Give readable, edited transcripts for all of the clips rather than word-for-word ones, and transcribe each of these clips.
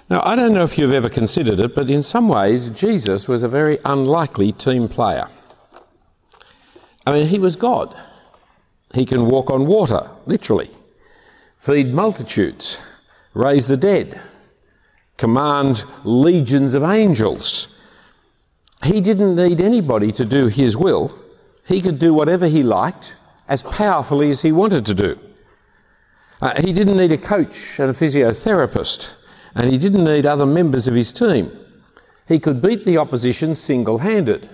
Now, I don't know if you've ever considered it, but in some ways, Jesus was a very unlikely team player. I mean, he was God. He can walk on water, literally, feed multitudes, raise the dead, command legions of angels. He didn't need anybody to do his will. He could do whatever he liked, as powerfully as he wanted to do. He didn't need a coach and a physiotherapist, and he didn't need other members of his team. He could beat the opposition single-handed.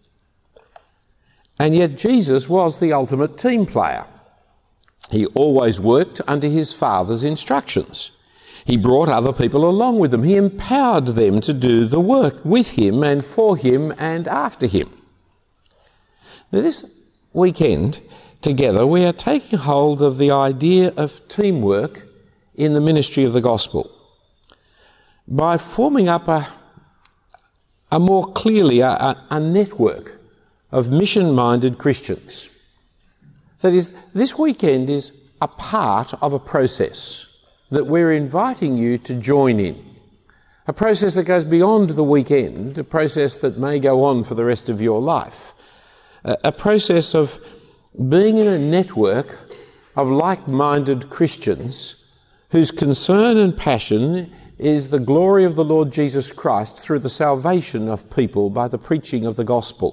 And yet Jesus was the ultimate team player. He always worked under his Father's instructions. He brought other people along with him. He empowered them to do the work with him and for him and after him. Now, this weekend, together, we are taking hold of the idea of teamwork in the ministry of the gospel by forming up a more clearly a network of mission-minded Christians. That is, this weekend is a part of a process that we're inviting you to join in. A process that goes beyond the weekend, a process that may go on for the rest of your life. A process of being in a network of like-minded Christians whose concern and passion is the glory of the Lord Jesus Christ through the salvation of people by the preaching of the gospel.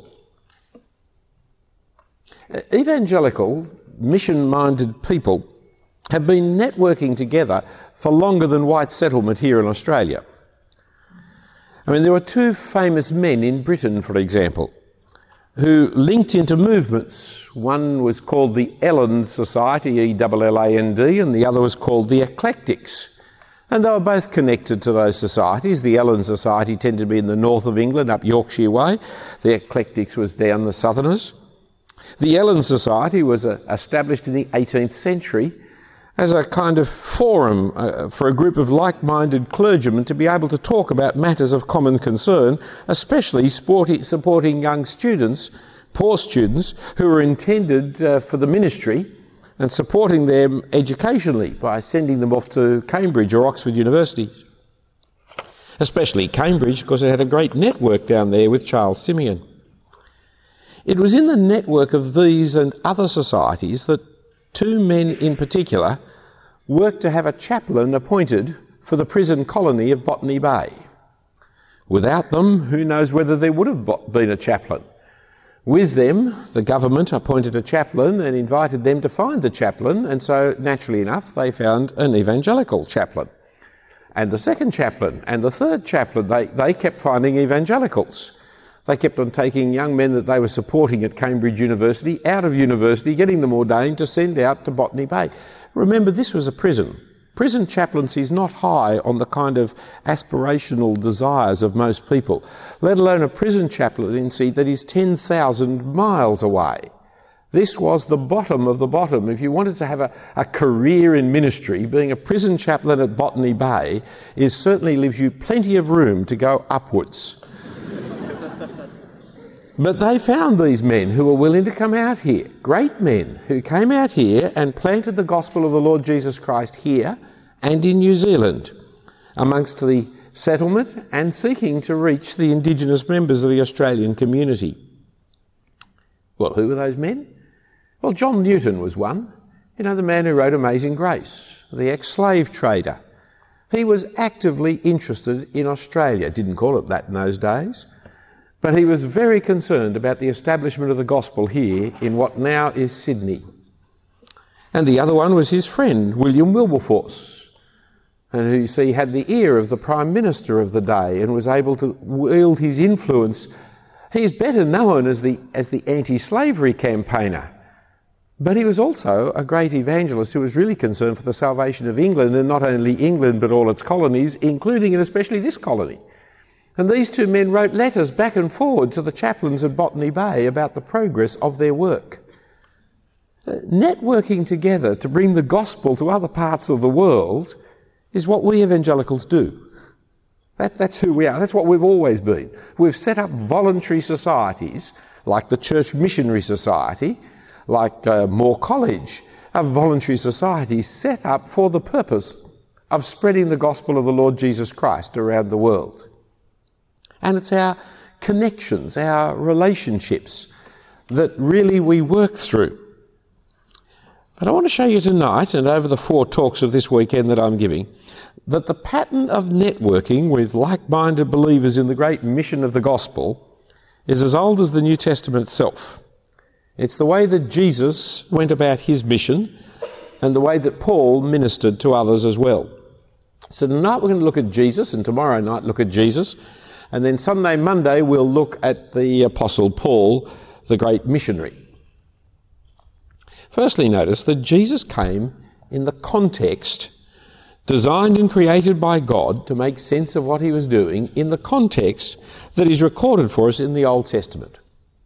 Evangelical, mission-minded people have been networking together for longer than white settlement here in Australia. I mean, there were two famous men in Britain, for example, who linked into movements. One was called the Elland Society, E-L-L-A-N-D, and the other was called the Eclectics. And they were both connected to those societies. The Elland Society tended to be in the north of England, up Yorkshire way. The Eclectics was down the southerners. The Elland Society was established in the 18th century as a kind of forum for a group of like-minded clergymen to be able to talk about matters of common concern, especially supporting young students, poor students, who were intended for the ministry, and supporting them educationally by sending them off to Cambridge or Oxford universities. Especially Cambridge, because it had a great network down there with Charles Simeon. It was in the network of these and other societies that two men in particular worked to have a chaplain appointed for the prison colony of Botany Bay. Without them, who knows whether there would have been a chaplain. With them, the government appointed a chaplain and invited them to find the chaplain, and so, naturally enough, they found an evangelical chaplain. And the second chaplain and the third chaplain, they kept finding evangelicals. They kept on taking young men that they were supporting at Cambridge University out of university, getting them ordained to send out to Botany Bay. Remember, this was a prison. Prison chaplaincy is not high on the kind of aspirational desires of most people, let alone a prison chaplaincy that is 10,000 miles away. This was the bottom of the bottom. If you wanted to have a career in ministry, being a prison chaplain at Botany Bay certainly leaves you plenty of room to go upwards. But they found these men who were willing to come out here, great men who came out here and planted the gospel of the Lord Jesus Christ here and in New Zealand, amongst the settlement and seeking to reach the Indigenous members of the Australian community. Well, who were those men? Well, John Newton was one. You know, the man who wrote Amazing Grace, the ex-slave trader. He was actively interested in Australia. Didn't call it that in those days. But he was very concerned about the establishment of the gospel here in what now is Sydney. And the other one was his friend, William Wilberforce, and who, you see, had the ear of the Prime Minister of the day and was able to wield his influence. He's better known as the anti-slavery campaigner. But he was also a great evangelist who was really concerned for the salvation of England, and not only England but all its colonies, including and especially this colony. And these two men wrote letters back and forward to the chaplains at Botany Bay about the progress of their work. Networking together to bring the gospel to other parts of the world is what we evangelicals do. That's who we are. That's what we've always been. We've set up voluntary societies like the Church Missionary Society, like Moore College, a voluntary society set up for the purpose of spreading the gospel of the Lord Jesus Christ around the world. And it's our connections, our relationships that really we work through. But I want to show you tonight, and over the 4 talks of this weekend that I'm giving, that the pattern of networking with like-minded believers in the great mission of the gospel is as old as the New Testament itself. It's the way that Jesus went about his mission and the way that Paul ministered to others as well. So tonight we're going to look at Jesus, and tomorrow night look at Jesus, and then Sunday, Monday we'll look at the Apostle Paul, the great missionary. Firstly, notice that Jesus came in the context designed and created by God to make sense of what he was doing in the context that is recorded for us in the Old Testament.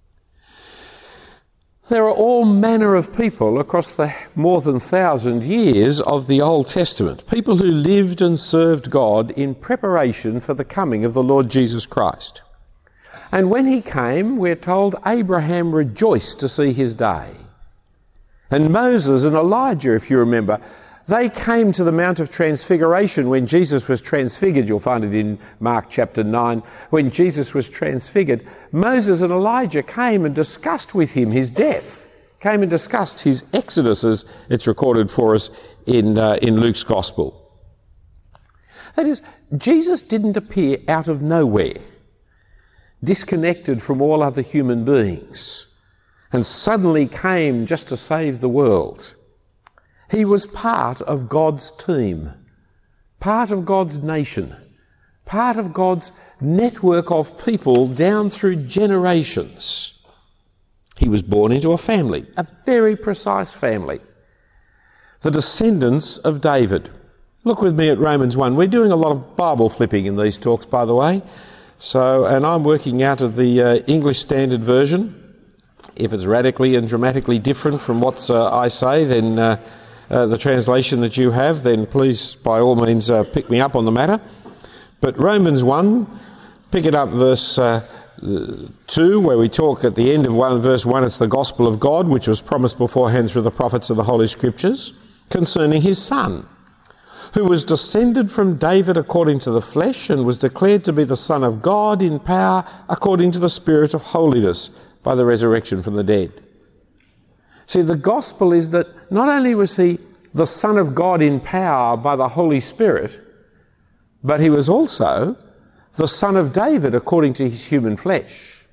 There are all manner of people across the more than 1,000 years of the Old Testament, people who lived and served God in preparation for the coming of the Lord Jesus Christ. And when he came, we're told Abraham rejoiced to see his day. And Moses and Elijah, if you remember, they came to the Mount of Transfiguration when Jesus was transfigured. You'll find it in Mark chapter 9. When Jesus was transfigured, Moses and Elijah came and discussed with him his death, came and discussed his exodus, as it's recorded for us in Luke's Gospel. That is, Jesus didn't appear out of nowhere, disconnected from all other human beings, and suddenly came just to save the world. He was part of God's team, part of God's nation, part of God's network of people down through generations. He was born into a family, a very precise family, the descendants of David. Look with me at Romans 1. We're doing a lot of Bible flipping in these talks, by the way. And I'm working out of the English Standard Version. If it's radically and dramatically different from what I say, then the translation that you have, then please, by all means, pick me up on the matter. But Romans 1, pick it up verse 2, where we talk at the end of verse 1, it's the gospel of God, which was promised beforehand through the prophets of the Holy Scriptures, concerning his Son, who was descended from David according to the flesh, and was declared to be the Son of God in power according to the Spirit of holiness, by the resurrection from the dead. See, the gospel is that not only was he the Son of God in power by the Holy Spirit, but he was also the Son of David according to his human flesh.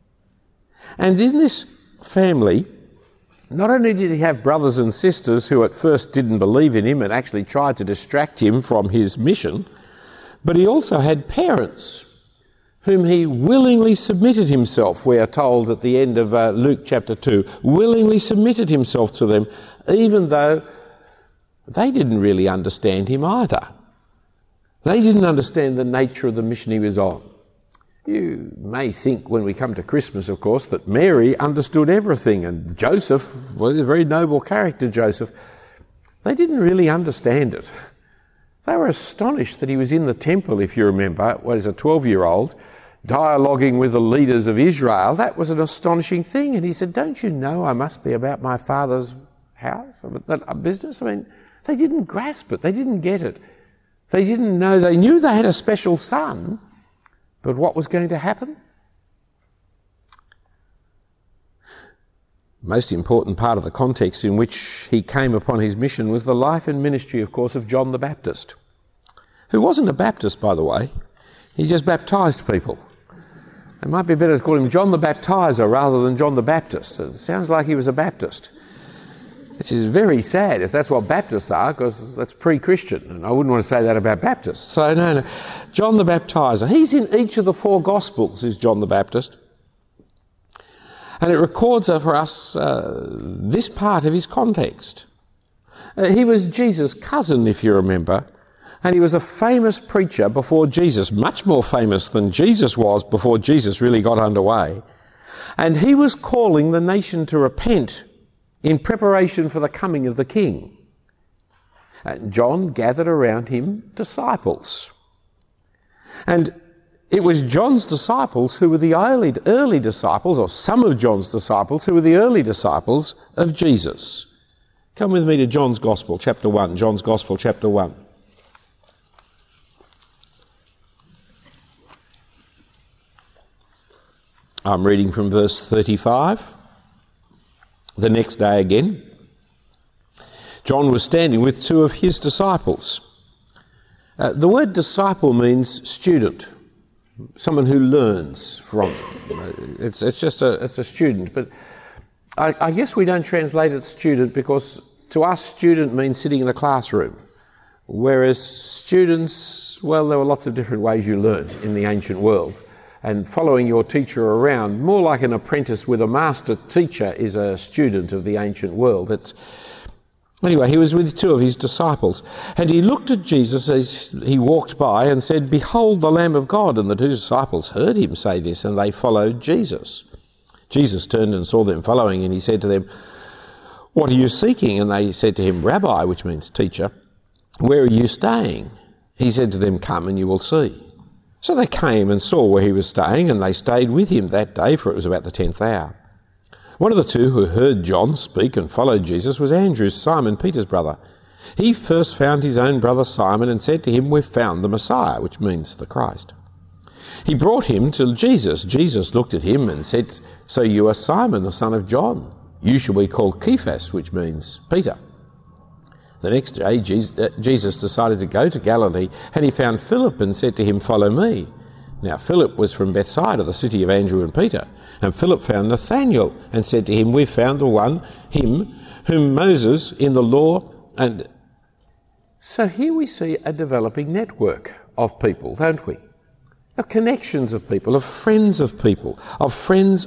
And in this family, not only did he have brothers and sisters who at first didn't believe in him and actually tried to distract him from his mission, but he also had parents whom he willingly submitted himself, we are told at the end of Luke chapter 2, willingly submitted himself to them, even though they didn't really understand him either. They didn't understand the nature of the mission he was on. You may think when we come to Christmas, of course, that Mary understood everything, and Joseph was a very noble character, Joseph. They didn't really understand it. They were astonished that he was in the temple, if you remember, as a 12-year-old, dialoguing with the leaders of Israel. That was an astonishing thing. And he said, don't you know I must be about my father's house, business? I mean, they didn't grasp it. They didn't get it. They didn't know. They knew they had a special son, but what was going to happen? Most important part of the context in which he came upon his mission was the life and ministry, of course, of John the Baptist, who wasn't a Baptist, by the way. He just baptised people. It might be better to call him John the Baptizer rather than John the Baptist. It sounds like he was a Baptist, which is very sad if that's what Baptists are, because that's pre-Christian, and I wouldn't want to say that about Baptists. So no, John the Baptizer. He's in each of the 4 Gospels, is John the Baptist. And it records for us this part of his context. He was Jesus' cousin, if you remember, and he was a famous preacher before Jesus, much more famous than Jesus was before Jesus really got underway. And he was calling the nation to repent in preparation for the coming of the King. And John gathered around him disciples. And it was John's disciples who were the early disciples, or some of John's disciples who were the early disciples of Jesus. Come with me to John's Gospel, chapter 1. John's Gospel, chapter 1. I'm reading from verse 35. The next day again, John was standing with two of his disciples. The word disciple means student, someone who learns from. It's a student, but I guess we don't translate it student because to us student means sitting in a classroom, whereas students, well, there were lots of different ways you learnt in the ancient world. And following your teacher around, more like an apprentice with a master teacher, is a student of the ancient world. Anyway, he was with two of his disciples, and he looked at Jesus as he walked by and said, "Behold the Lamb of God." And the two disciples heard him say this, and they followed Jesus. Jesus turned and saw them following, and he said to them, "What are you seeking?" And they said to him, "Rabbi," which means teacher, "where are you staying?" He said to them, "Come and you will see." So they came and saw where he was staying, and they stayed with him that day, for it was about the 10th hour. One of the two who heard John speak and followed Jesus was Andrew, Simon Peter's brother. He first found his own brother Simon and said to him, "We've found the Messiah," which means the Christ. He brought him to Jesus. Jesus looked at him and said, "So you are Simon, the son of John. You shall be called Cephas," which means Peter. The next day, Jesus decided to go to Galilee, and he found Philip and said to him, "Follow me." Now Philip was from Bethsaida, the city of Andrew and Peter. And Philip found Nathanael and said to him, "We've found him whom Moses in the law and..." So here we see a developing network of people, don't we? Of connections of people, of friends of people, of friends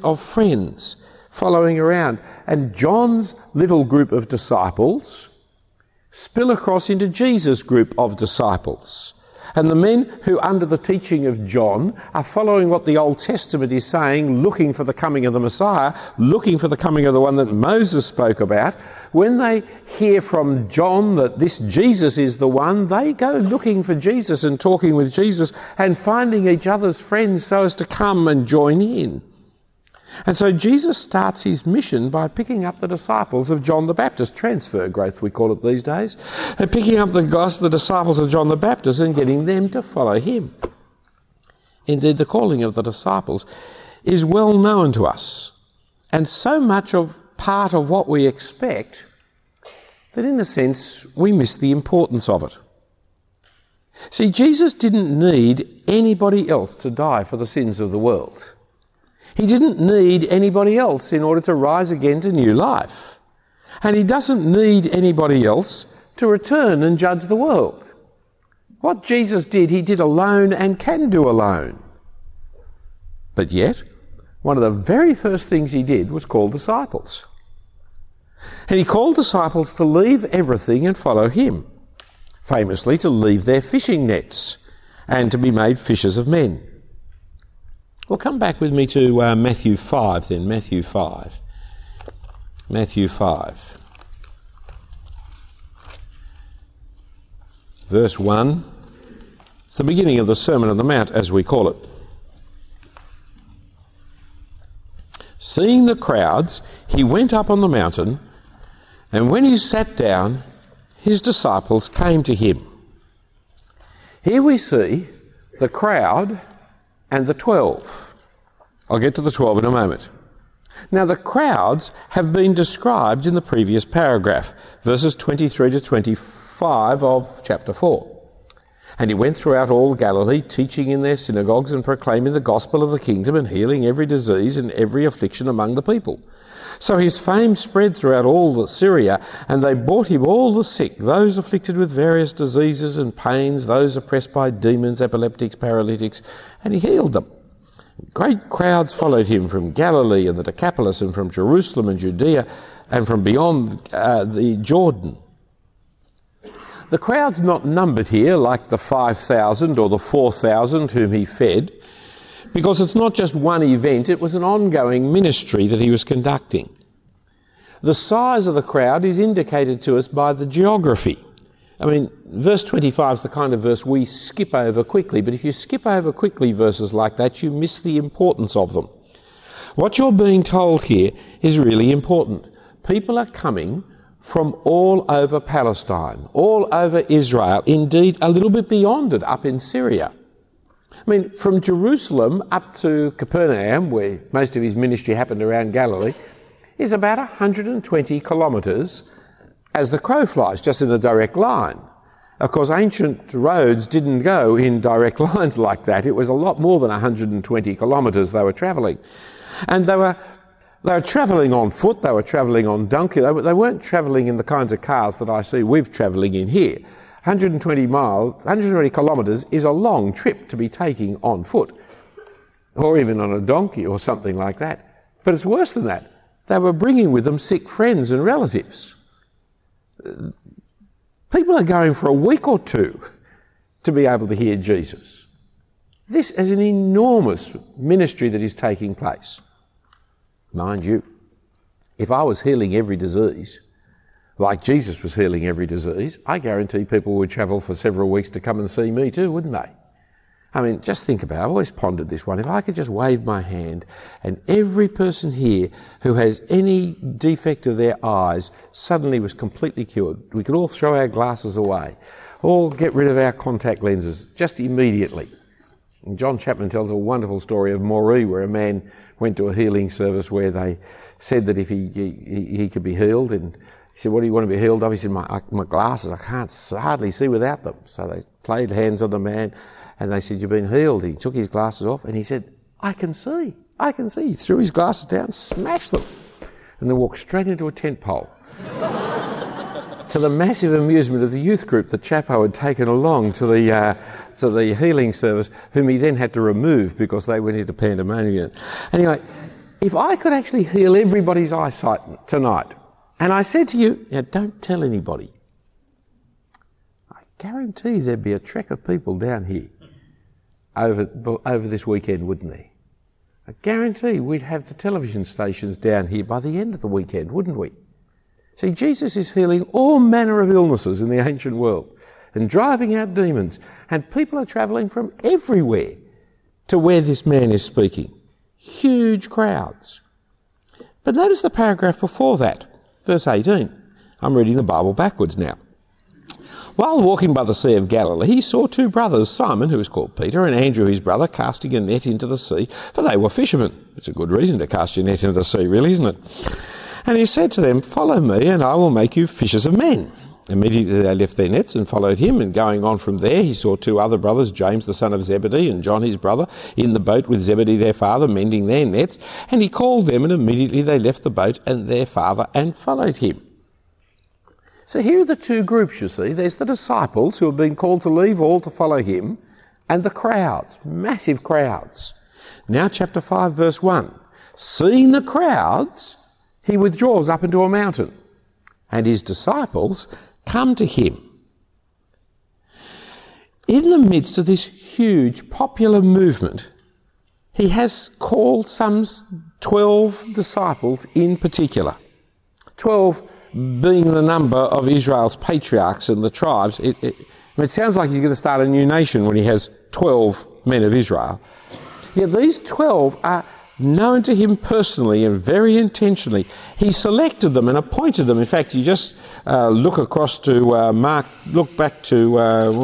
following around. And John's little group of disciples spill across into Jesus' group of disciples. And the men who, under the teaching of John, are following what the Old Testament is saying, looking for the coming of the Messiah, looking for the coming of the one that Moses spoke about, when they hear from John that this Jesus is the one, they go looking for Jesus and talking with Jesus and finding each other's friends so as to come and join in. And so Jesus starts his mission by picking up the disciples of John the Baptist, transfer growth we call it these days, and picking up the disciples of John the Baptist and getting them to follow him. Indeed, the calling of the disciples is well known to us, and so much of part of what we expect that in a sense we miss the importance of it. See, Jesus didn't need anybody else to die for the sins of the world. He didn't need anybody else in order to rise again to new life. And he doesn't need anybody else to return and judge the world. What Jesus did, he did alone and can do alone. But yet, one of the very first things he did was call disciples. And he called disciples to leave everything and follow him. Famously, to leave their fishing nets and to be made fishers of men. Well, come back with me to Matthew 5 then, Matthew 5. Matthew 5. Verse 1. It's the beginning of the Sermon on the Mount, as we call it. Seeing the crowds, he went up on the mountain, and when he sat down, his disciples came to him. Here we see the crowd and the 12. I'll get to the 12 in a moment. Now, the crowds have been described in the previous paragraph, verses 23 to 25 of chapter 4. And he went throughout all Galilee, teaching in their synagogues and proclaiming the gospel of the kingdom and healing every disease and every affliction among the people. So his fame spread throughout all Syria, and they brought him all the sick, those afflicted with various diseases and pains, those oppressed by demons, epileptics, paralytics, and he healed them. Great crowds followed him from Galilee and the Decapolis and from Jerusalem and Judea and from beyond the Jordan. The crowd's not numbered here like the 5,000 or the 4,000 whom he fed, because it's not just one event, it was an ongoing ministry that he was conducting. The size of the crowd is indicated to us by the geography. I mean, verse 25 is the kind of verse we skip over quickly, but if you skip over quickly verses like that, you miss the importance of them. What you're being told here is really important. People are coming from all over Palestine, all over Israel, indeed a little bit beyond it, up in Syria. I mean, from Jerusalem up to Capernaum, where most of his ministry happened around Galilee, is about 120 kilometres as the crow flies, just in a direct line. Of course, ancient roads didn't go in direct lines like that. It was a lot more than 120 kilometres they were travelling. And they were travelling on foot, they were travelling on donkey, they weren't travelling in the kinds of cars that I see we're travelling in here. 120 kilometres is a long trip to be taking on foot, or even on a donkey or something like that. But it's worse than that. They were bringing with them sick friends and relatives. People are going for a week or two to be able to hear Jesus. This is an enormous ministry that is taking place. Mind you, if I was healing every disease, like Jesus was healing every disease, I guarantee people would travel for several weeks to come and see me too, wouldn't they? I mean, just think about it. I've always pondered this one. If I could just wave my hand and every person here who has any defect of their eyes suddenly was completely cured, we could all throw our glasses away, all get rid of our contact lenses just immediately. And John Chapman tells a wonderful story of Moree, where a man went to a healing service where they said that if he could be healed, and he said, "What do you want to be healed of?" He said, my glasses, I can't hardly see without them. So they laid hands on the man and they said, "You've been healed." He took his glasses off and he said, I can see. He threw his glasses down, smashed them, and then walked straight into a tent pole. To the massive amusement of the youth group that Chapo had taken along to the healing service, whom he then had to remove because they went into pandemonium. Anyway, if I could actually heal everybody's eyesight tonight, and I said to you, now don't tell anybody, I guarantee there'd be a trek of people down here over this weekend, wouldn't there? I guarantee we'd have the television stations down here by the end of the weekend, wouldn't we? See, Jesus is healing all manner of illnesses in the ancient world and driving out demons, and people are travelling from everywhere to where this man is speaking. Huge crowds. But notice the paragraph before that, verse 18. I'm reading the Bible backwards now. While walking by the Sea of Galilee, he saw two brothers, Simon, who was called Peter, and Andrew, his brother, casting a net into the sea, for they were fishermen. It's a good reason to cast your net into the sea, really, isn't it? And he said to them, "Follow me, and I will make you fishers of men." Immediately they left their nets and followed him, and going on from there he saw two other brothers, James the son of Zebedee and John his brother, in the boat with Zebedee their father, mending their nets, and he called them, and immediately they left the boat and their father and followed him. So here are the two groups, you see. There's the disciples who have been called to leave all to follow him, and the crowds, massive crowds. Now chapter 5 verse 1. Seeing the crowds, he withdraws up into a mountain, and his disciples come to him. In the midst of this huge popular movement, he has called some 12 disciples in particular. 12 being the number of Israel's patriarchs and the tribes. It sounds like he's going to start a new nation when he has 12 men of Israel. Yet these 12 are known to him personally and very intentionally. He selected them and appointed them. In fact, you just look across to Mark 3.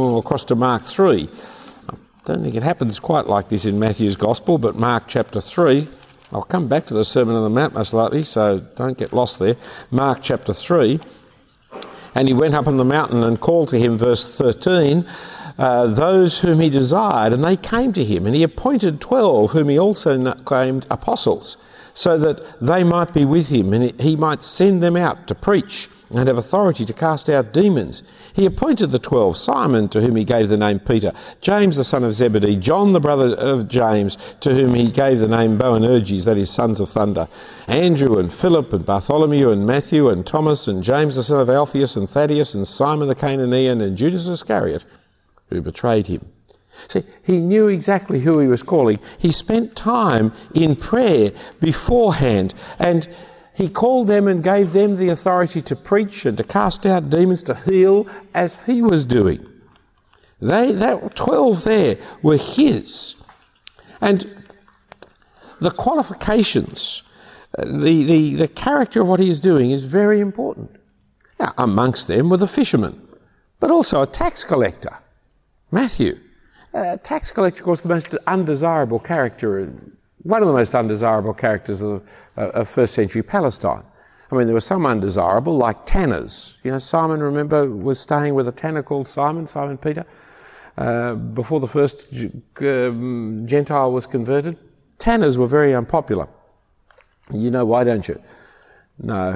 I don't think it happens quite like this in Matthew's Gospel, but Mark chapter 3. I'll come back to the Sermon on the Mount most likely, so don't get lost there. Mark chapter 3. And he went up on the mountain and called to him, verse 13, those whom he desired, and they came to him, and he appointed 12, whom he also named apostles, so that they might be with him, and he might send them out to preach and have authority to cast out demons. He appointed the 12, Simon, to whom he gave the name Peter, James the son of Zebedee, John the brother of James, to whom he gave the name Boanerges, that is, sons of thunder, Andrew and Philip and Bartholomew and Matthew and Thomas and James the son of Alphaeus and Thaddeus and Simon the Cananean and Judas Iscariot, who betrayed him. See, he knew exactly who he was calling. He spent time in prayer beforehand, and he called them and gave them the authority to preach and to cast out demons, to heal, as he was doing. That 12 there were his. And the qualifications, the character of what he is doing is very important. Now, amongst them were the fishermen, but also a tax collector, Matthew, Tax collector, of course, the most undesirable character, one of the most undesirable characters of first century Palestine. I mean, there were some undesirable, like tanners. You know, Simon, remember, was staying with a tanner called Simon Peter, before the first Gentile was converted. Tanners were very unpopular. You know why, don't you? No.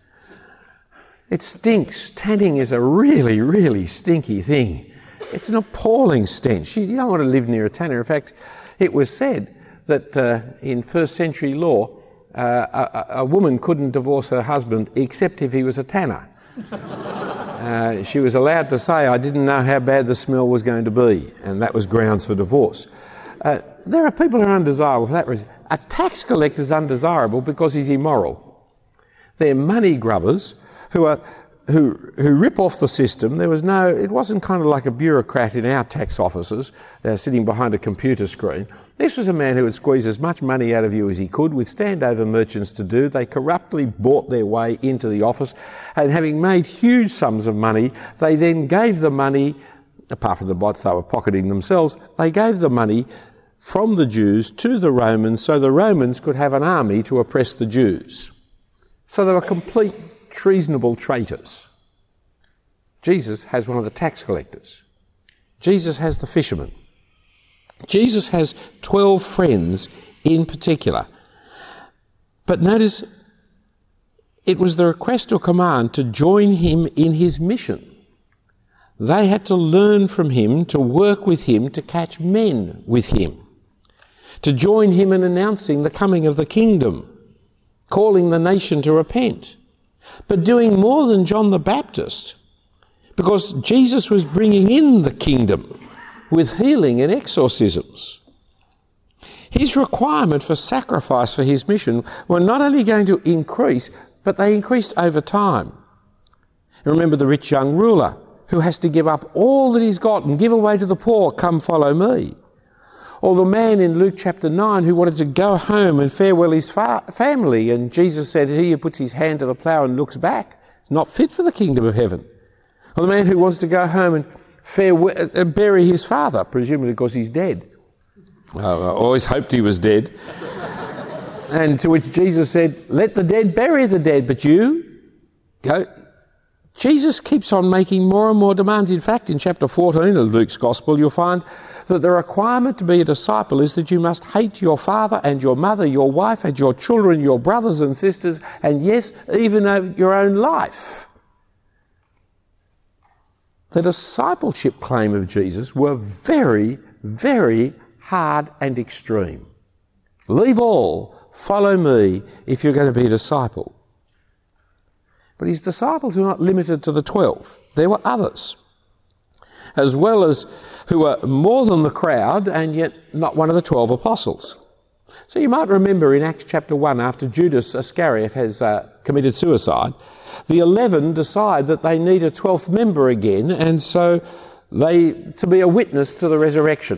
It stinks. Tanning is a really, really stinky thing. It's an appalling stench. You don't want to live near a tanner. In fact, it was said that in first century law, a woman couldn't divorce her husband except if he was a tanner. She was allowed to say, I didn't know how bad the smell was going to be, and that was grounds for divorce. There are people who are undesirable for that reason. A tax collector is undesirable because he's immoral. They're money grubbers who rip off the system. It wasn't kind of like a bureaucrat in our tax offices sitting behind a computer screen. This was a man who would squeeze as much money out of you as he could with standover merchants to do. They corruptly bought their way into the office, and having made huge sums of money, they then gave the money, apart from the bots they were pocketing themselves, they gave the money from the Jews to the Romans so the Romans could have an army to oppress the Jews. So they were complete treasonable traitors. Jesus has one of the tax collectors. Jesus has the fisherman. Jesus has 12 friends in particular. But notice, it was the request or command to join him in his mission. They had to learn from him, to work with him, to catch men with him, to join him in announcing the coming of the kingdom, calling the nation to repent, but doing more than John the Baptist, because Jesus was bringing in the kingdom with healing and exorcisms. His requirement for sacrifice for his mission were not only going to increase, but they increased over time. Remember the rich young ruler who has to give up all that he's got and give away to the poor, come follow me. Or the man in Luke chapter 9 who wanted to go home and farewell his family, and Jesus said, he who puts his hand to the plough and looks back is not fit for the kingdom of heaven. Or the man who wants to go home and bury his father, presumably because he's dead. I always hoped he was dead. And to which Jesus said, let the dead bury the dead, but you go. Jesus keeps on making more and more demands. In fact, in chapter 14 of Luke's Gospel, you'll find that the requirement to be a disciple is that you must hate your father and your mother, your wife and your children, your brothers and sisters, and yes, even your own life. The discipleship claim of Jesus were very, very hard and extreme. Leave all, follow me if you're going to be a disciple. But his disciples were not limited to the 12. There were others, as well as who were more than the crowd and yet not one of the 12 apostles. So you might remember in Acts chapter 1, after Judas Iscariot has committed suicide, the 11 decide that they need a 12th member again, and so to be a witness to the resurrection.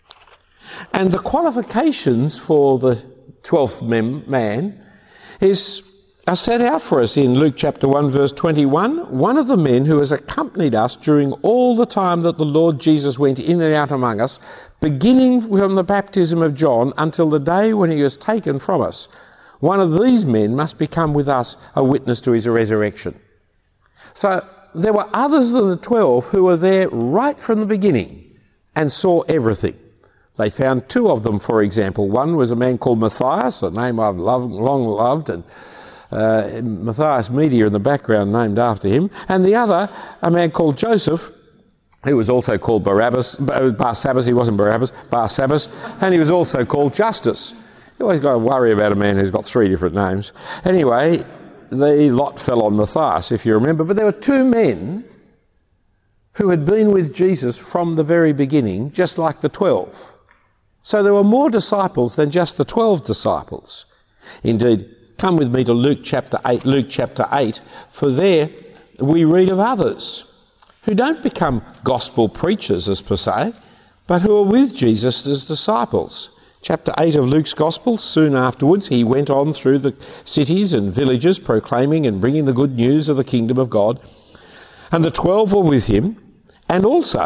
And the qualifications for the 12th man are set out for us in Luke chapter 1 verse 21. One of the men who has accompanied us during all the time that the Lord Jesus went in and out among us, beginning from the baptism of John until the day when he was taken from us. One of these men must become with us a witness to his resurrection. So there were others than the 12 who were there right from the beginning and saw everything. They found 2 of them, for example. One was a man called Matthias, a name I've long loved, and Matthias Media in the background named after him, and the other, a man called Joseph, who was also called Barsabbas, he wasn't Barabbas, Barsabbas, and he was also called Justus. You always got to worry about a man who's got 3 different names. Anyway, the lot fell on Matthias, if you remember, but there were 2 men who had been with Jesus from the very beginning, just like the 12. So there were more disciples than just the 12 disciples. Indeed, come with me to Luke chapter 8, for there we read of others who don't become gospel preachers as per se, but who are with Jesus as disciples. Chapter 8 of Luke's Gospel, soon afterwards he went on through the cities and villages proclaiming and bringing the good news of the kingdom of God. And the 12 were with him, and also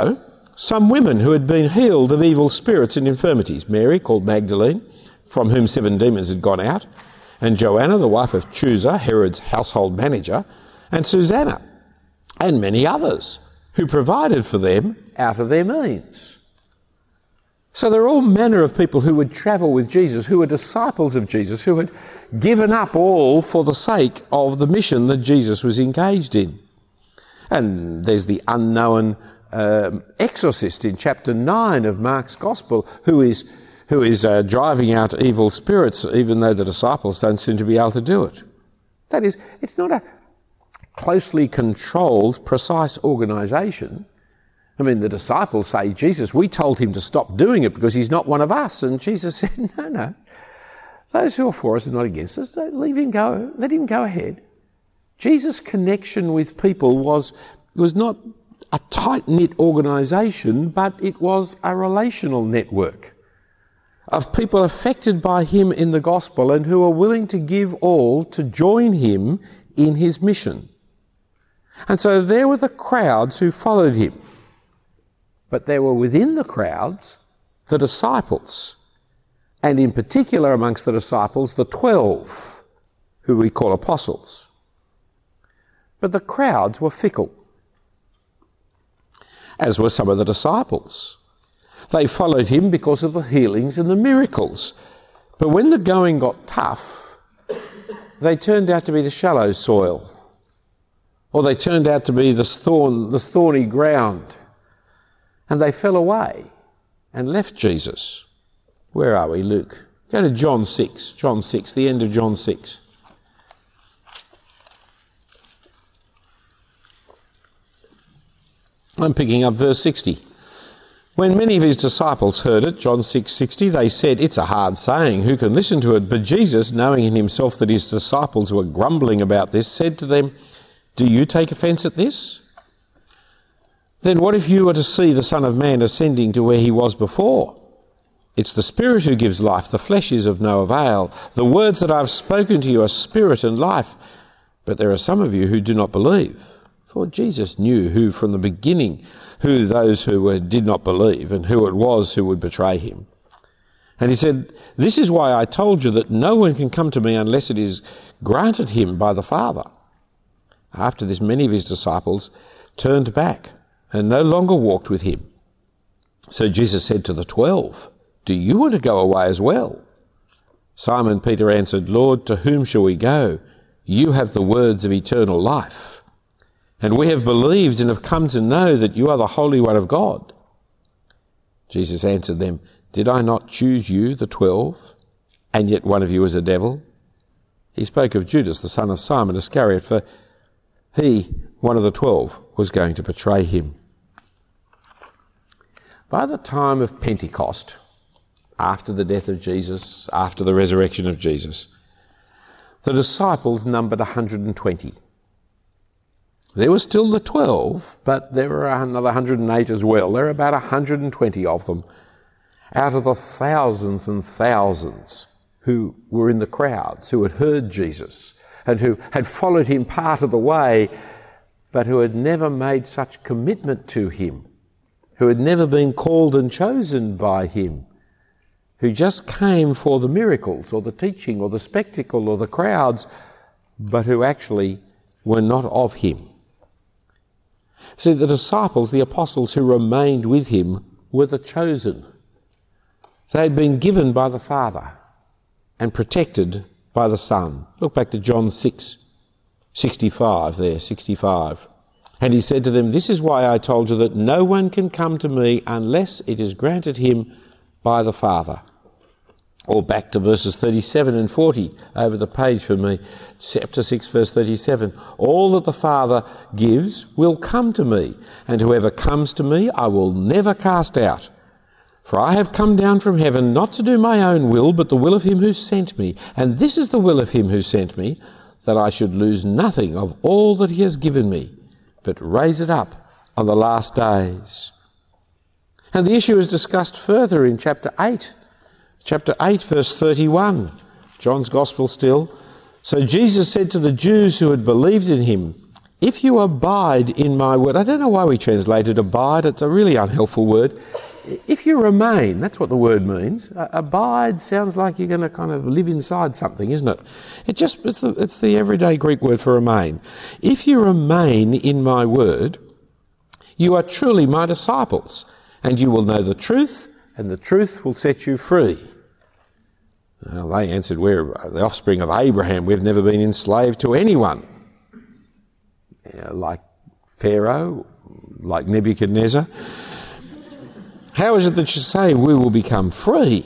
some women who had been healed of evil spirits and infirmities. Mary, called Magdalene, from whom 7 demons had gone out, and Joanna, the wife of Chuza, Herod's household manager, and Susanna, and many others who provided for them out of their means. So there are all manner of people who would travel with Jesus, who were disciples of Jesus, who had given up all for the sake of the mission that Jesus was engaged in. And there's the unknown exorcist in chapter 9 of Mark's Gospel who is driving out evil spirits, even though the disciples don't seem to be able to do it. That is, it's not a closely controlled, precise organisation. I mean, the disciples say, Jesus, we told him to stop doing it because he's not one of us. And Jesus said, no. Those who are for us are not against us. So leave him go. Let him go ahead. Jesus' connection with people was not a tight-knit organisation, but it was a relational network of people affected by him in the gospel and who are willing to give all to join him in his mission. And so there were the crowds who followed him. But there were within the crowds the disciples, and in particular amongst the disciples, the 12, who we call apostles. But the crowds were fickle, as were some of the disciples. They followed him because of the healings and the miracles. But when the going got tough, they turned out to be the shallow soil, or they turned out to be the thorny ground. And they fell away and left Jesus. Where are we, Luke? Go to John 6, the end of John 6. I'm picking up verse 60. When many of his disciples heard it, John 6:60, they said, "It's a hard saying, who can listen to it?" But Jesus, knowing in himself that his disciples were grumbling about this, said to them, "Do you take offence at this? Then what if you were to see the Son of Man ascending to where he was before? It's the Spirit who gives life, the flesh is of no avail. The words that I have spoken to you are spirit and life, but there are some of you who do not believe." For Jesus knew who from the beginning, who those who did not believe and who it was who would betray him. And he said, "This is why I told you that no one can come to me unless it is granted him by the Father." After this, many of his disciples turned back and no longer walked with him. So Jesus said to the 12, "Do you want to go away as well?" Simon Peter answered, "Lord, to whom shall we go? You have the words of eternal life. And we have believed and have come to know that you are the Holy One of God." Jesus answered them, "Did I not choose you, the 12, and yet one of you is a devil?" He spoke of Judas, the son of Simon Iscariot, for he, one of the 12, was going to betray him. By the time of Pentecost, after the death of Jesus, after the resurrection of Jesus, the disciples numbered 120. There were still the 12, but there were another 108 as well. There were about 120 of them out of the thousands and thousands who were in the crowds, who had heard Jesus and who had followed him part of the way, but who had never made such commitment to him, who had never been called and chosen by him, who just came for the miracles or the teaching or the spectacle or the crowds, but who actually were not of him. See, the disciples, the apostles who remained with him, were the chosen. They had been given by the Father and protected by the Son. Look back to John 6:65 there, 65. And he said to them, "This is why I told you that no one can come to me unless it is granted him by the Father." Or back to verses 37 and 40 over the page for me, chapter 6, verse 37. "All that the Father gives will come to me, and whoever comes to me I will never cast out. For I have come down from heaven not to do my own will, but the will of him who sent me. And this is the will of him who sent me, that I should lose nothing of all that he has given me, but raise it up on the last days." And the issue is discussed further in chapter 8. Chapter 8, verse 31, John's Gospel still. "So Jesus said to the Jews who had believed in him, If you abide in my word, I don't know why we translated abide, it's a really unhelpful word. If you remain, that's what the word means. Abide sounds like you're going to kind of live inside something, isn't it? It's the everyday Greek word for remain. If you remain in my word, you are truly my disciples, and you will know the truth, and the truth will set you free. Well, they answered, we're the offspring of Abraham. We've never been enslaved to anyone. Like Pharaoh, like Nebuchadnezzar. How is it that you say we will become free?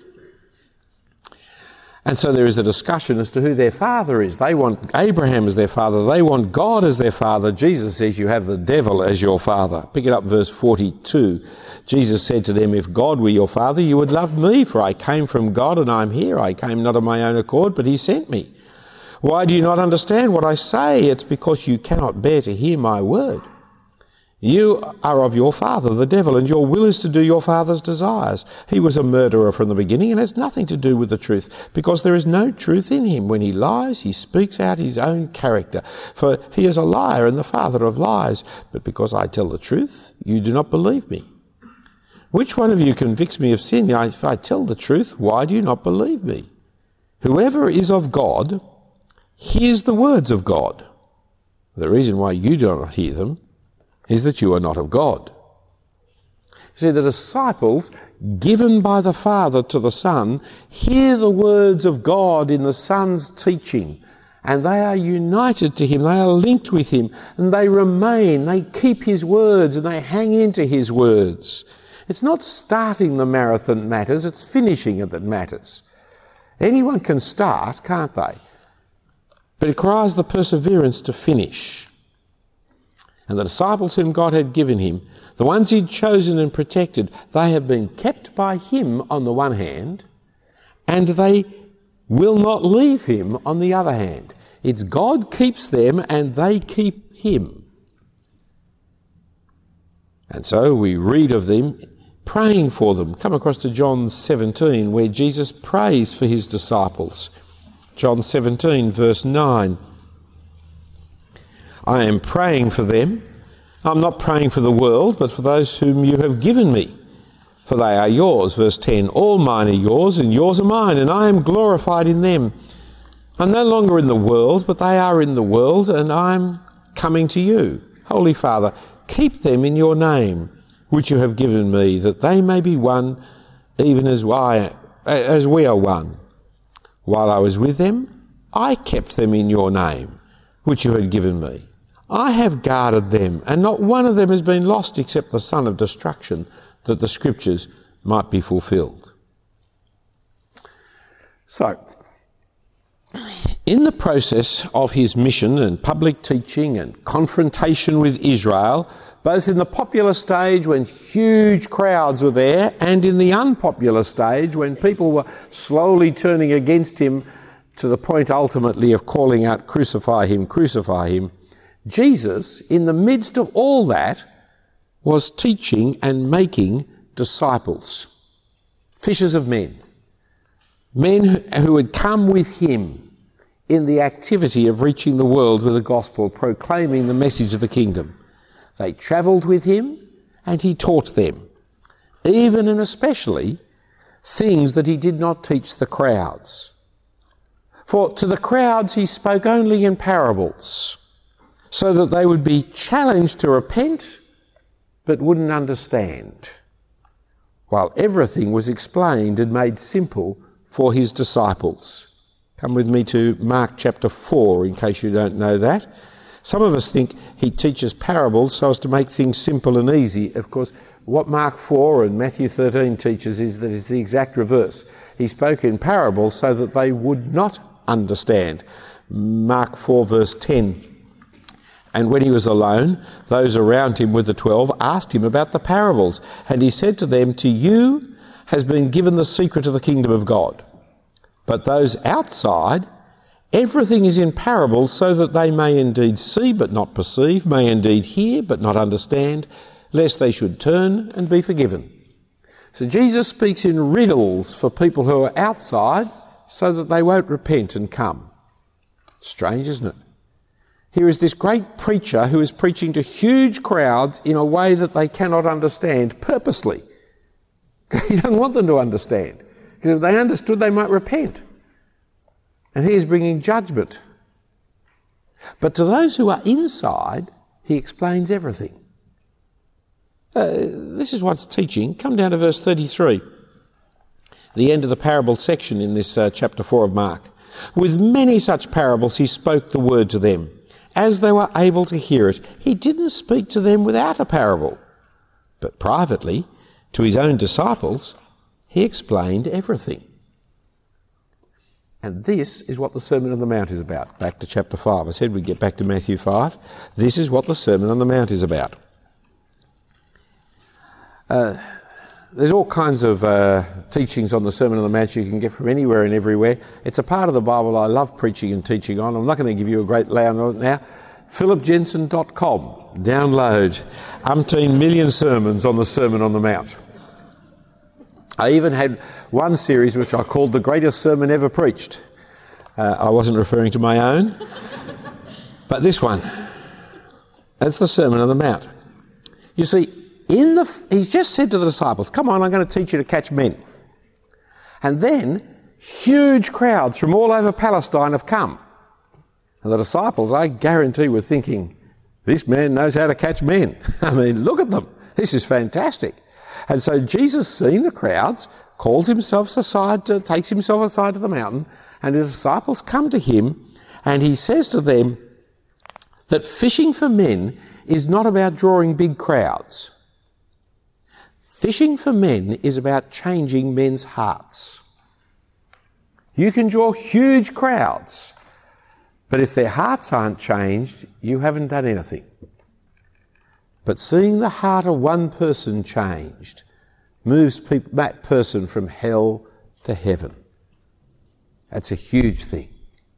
And so there is a discussion as to who their father is. They want Abraham as their father. They want God as their father. Jesus says you have the devil as your father. Pick it up, verse 42. Jesus said to them, if God were your father, you would love me, for I came from God and I'm here. I came not of my own accord, but he sent me. Why do you not understand what I say? It's because you cannot bear to hear my word. You are of your father, the devil, and your will is to do your father's desires. He was a murderer from the beginning and has nothing to do with the truth, because there is no truth in him. When he lies, he speaks out his own character, for he is a liar and the father of lies. But because I tell the truth, you do not believe me. Which one of you convicts me of sin? If I tell the truth, why do you not believe me? Whoever is of God hears the words of God. The reason why you do not hear them is that you are not of God. See, the disciples, given by the Father to the Son, hear the words of God in the Son's teaching, and they are united to him, they are linked with him, and they remain, they keep his words, and they hang into his words. It's not starting the marathon that matters, it's finishing it that matters. Anyone can start, can't they? But it requires the perseverance to finish. And the disciples whom God had given him, the ones he'd chosen and protected, they have been kept by him on the one hand, and they will not leave him on the other hand. It's God keeps them and they keep him. And so we read of them praying for them. Come across to John 17, where Jesus prays for his disciples. John 17, verse 9. I am praying for them. I'm not praying for the world, but for those whom you have given me, for they are yours. Verse 10, all mine are yours, and yours are mine, and I am glorified in them. I'm no longer in the world, but they are in the world, and I'm coming to you. Holy Father, keep them in your name, which you have given me, that they may be one, even as we are one. While I was with them, I kept them in your name, which you had given me. I have guarded them, and not one of them has been lost except the son of destruction, that the scriptures might be fulfilled. So, in the process of his mission and public teaching and confrontation with Israel, both in the popular stage when huge crowds were there and in the unpopular stage when people were slowly turning against him to the point ultimately of calling out, crucify him, Jesus, in the midst of all that, was teaching and making disciples, fishers of men, men who had come with him in the activity of reaching the world with the gospel, proclaiming the message of the kingdom. They travelled with him and he taught them, even and especially things that he did not teach the crowds. For to the crowds he spoke only in parables, so that they would be challenged to repent but wouldn't understand, while everything was explained and made simple for his disciples. Come with me to Mark chapter 4, in case you don't know that. Some of us think he teaches parables so as to make things simple and easy. Of course, what Mark 4 and Matthew 13 teaches is that it's the exact reverse. He spoke in parables so that they would not understand. Mark 4 verse 10. And when he was alone, those around him with the 12 asked him about the parables. And he said to them, to you has been given the secret of the kingdom of God. But those outside, everything is in parables, so that they may indeed see but not perceive, may indeed hear but not understand, lest they should turn and be forgiven. So Jesus speaks in riddles for people who are outside, so that they won't repent and come. Strange, isn't it? Here is this great preacher who is preaching to huge crowds in a way that they cannot understand purposely. He doesn't want them to understand, because if they understood, they might repent. And he is bringing judgment. But to those who are inside, he explains everything. This is what's teaching. Come down to verse 33, the end of the parable section in this chapter 4 of Mark. With many such parables he spoke the word to them, as they were able to hear it. He didn't speak to them without a parable, but privately, to his own disciples, he explained everything. And this is what the Sermon on the Mount is about. Back to chapter 5. I said we'd get back to Matthew 5. This is what the Sermon on the Mount is about. There's all kinds of teachings on the Sermon on the Mount you can get from anywhere and everywhere. It's a part of the Bible I love preaching and teaching on. I'm not going to give you a great layout on it now. philipjensen.com. Download umpteen million sermons on the Sermon on the Mount. I even had one series which I called The Greatest Sermon Ever Preached. I wasn't referring to my own, but this one. That's the Sermon on the Mount. You see, he's just said to the disciples, come on, I'm going to teach you to catch men. And then huge crowds from all over Palestine have come. And the disciples, I guarantee, were thinking, this man knows how to catch men. I mean, look at them. This is fantastic. And so Jesus, seeing the crowds, takes himself aside to the mountain, and his disciples come to him, and he says to them that fishing for men is not about drawing big crowds. Fishing for men is about changing men's hearts. You can draw huge crowds, but if their hearts aren't changed, you haven't done anything. But seeing the heart of one person changed moves that person from hell to heaven. That's a huge thing.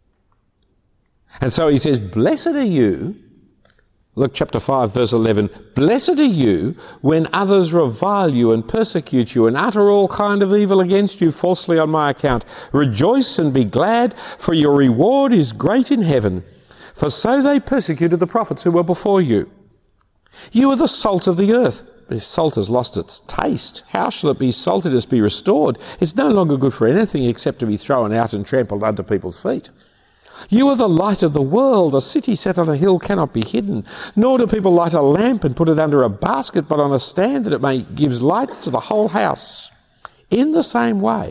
And so he says, blessed are you, look, chapter 5, verse 11, blessed are you when others revile you and persecute you and utter all kind of evil against you falsely on my account. Rejoice and be glad, for your reward is great in heaven. For so they persecuted the prophets who were before you. You are the salt of the earth. But if salt has lost its taste, how shall it be saltiness be restored? It's no longer good for anything except to be thrown out and trampled under people's feet. You are the light of the world. A city set on a hill cannot be hidden. Nor do people light a lamp and put it under a basket, but on a stand that it gives light to the whole house. In the same way,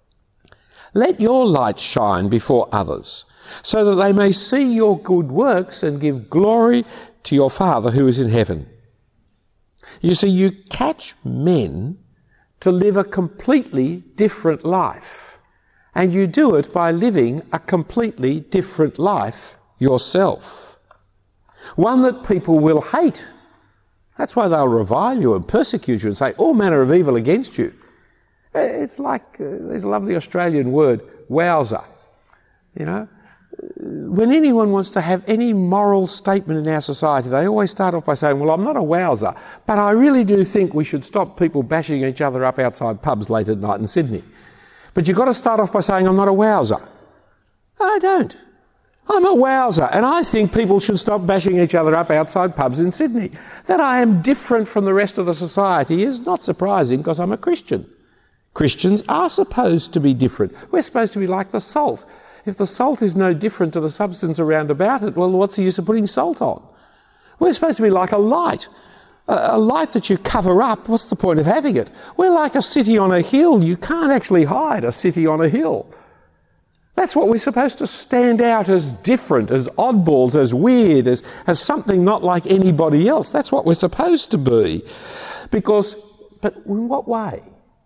let your light shine before others, so that they may see your good works and give glory to your Father who is in heaven. You see, you catch men to live a completely different life, and you do it by living a completely different life yourself. One that people will hate. That's why they'll revile you and persecute you and say all manner of evil against you. It's like, there's a lovely Australian word, wowser. You know, when anyone wants to have any moral statement in our society, they always start off by saying, well, I'm not a wowser, but I really do think we should stop people bashing each other up outside pubs late at night in Sydney. But you've got to start off by saying, I'm not a wowser. I don't. I'm a wowser, and I think people should stop bashing each other up outside pubs in Sydney. That I am different from the rest of the society is not surprising because I'm a Christian. Christians are supposed to be different. We're supposed to be like the salt. If the salt is no different to the substance around about it, well, what's the use of putting salt on? We're supposed to be like a light that you cover up. What's the point of having it? We're like a city on a hill. You can't actually hide a city on a hill. That's what we're supposed to stand out as different, as oddballs, as weird, as something not like anybody else. That's what we're supposed to be. But in what way?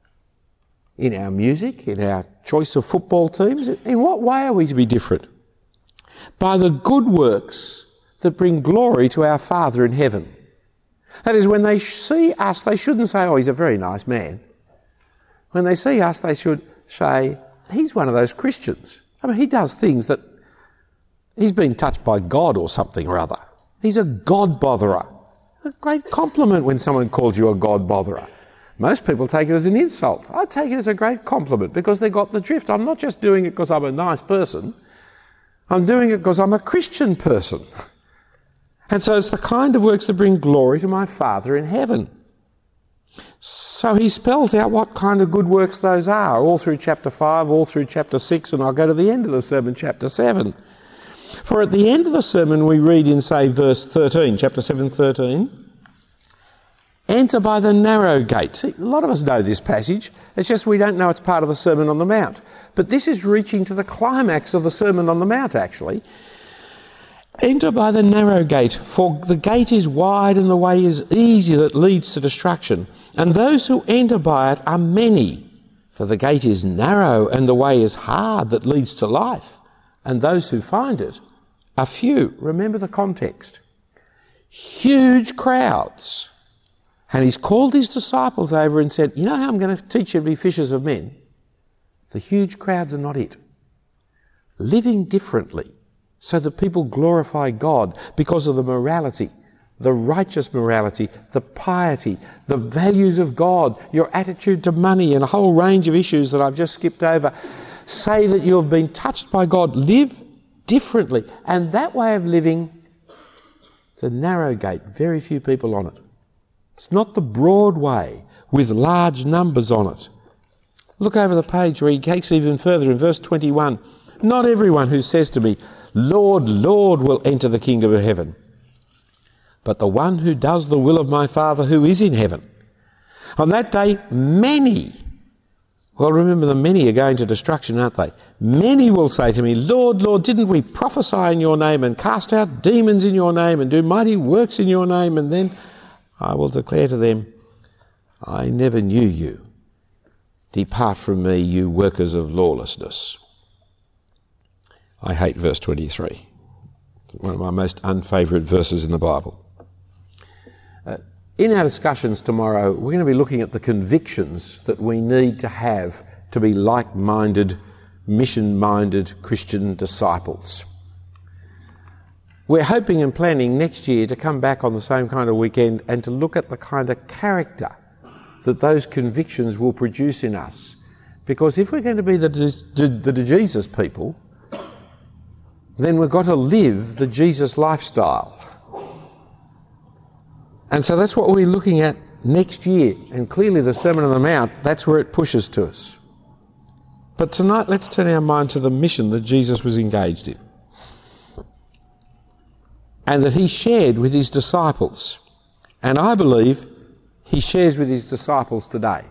In our music, in our choice of football teams, in what way are we to be different? By the good works that bring glory to our Father in heaven. That is, when they see us, they shouldn't say, oh, he's a very nice man. When they see us, they should say, he's one of those Christians. I mean, he does things that he's been touched by God or something or other. He's a God botherer. A great compliment when someone calls you a God botherer. Most people take it as an insult. I take it as a great compliment because they got the drift. I'm not just doing it because I'm a nice person. I'm doing it because I'm a Christian person. And so it's the kind of works that bring glory to my Father in heaven. So he spells out what kind of good works those are, all through chapter 5, all through chapter 6, and I'll go to the end of the sermon, chapter 7. For at the end of the sermon we read in, say, verse 13, chapter 7, 13, enter by the narrow gate. See, a lot of us know this passage, it's just we don't know it's part of the Sermon on the Mount. But this is reaching to the climax of the Sermon on the Mount, actually. Enter by the narrow gate, for the gate is wide and the way is easy that leads to destruction. And those who enter by it are many, for the gate is narrow and the way is hard that leads to life. And those who find it are few. Remember the context. Huge crowds. And he's called his disciples over and said, you know how I'm going to teach you to be fishers of men? The huge crowds are not it. Living differently so that people glorify God because of the morality, the righteous morality, the piety, the values of God, your attitude to money, and a whole range of issues that I've just skipped over. Say that you have been touched by God. Live differently. And that way of living, it's a narrow gate, very few people on it. It's not the broad way with large numbers on it. Look over the page where he takes it even further in verse 21. Not everyone who says to me, Lord, Lord, will enter the kingdom of heaven, but the one who does the will of my Father who is in heaven. On that day, many, well, remember the many are going to destruction, aren't they? Many will say to me, Lord, Lord, didn't we prophesy in your name and cast out demons in your name and do mighty works in your name? And then I will declare to them, I never knew you. Depart from me, you workers of lawlessness. I hate verse 23. One of my most unfavourite verses in the Bible. In our discussions tomorrow, we're going to be looking at the convictions that we need to have to be like-minded, mission-minded Christian disciples. We're hoping and planning next year to come back on the same kind of weekend and to look at the kind of character that those convictions will produce in us. Because if we're going to be the Jesus people, then we've got to live the Jesus lifestyle. And so that's what we're looking at next year. And clearly the Sermon on the Mount, that's where it pushes to us. But tonight, let's turn our mind to the mission that Jesus was engaged in and that he shared with his disciples. And I believe he shares with his disciples today.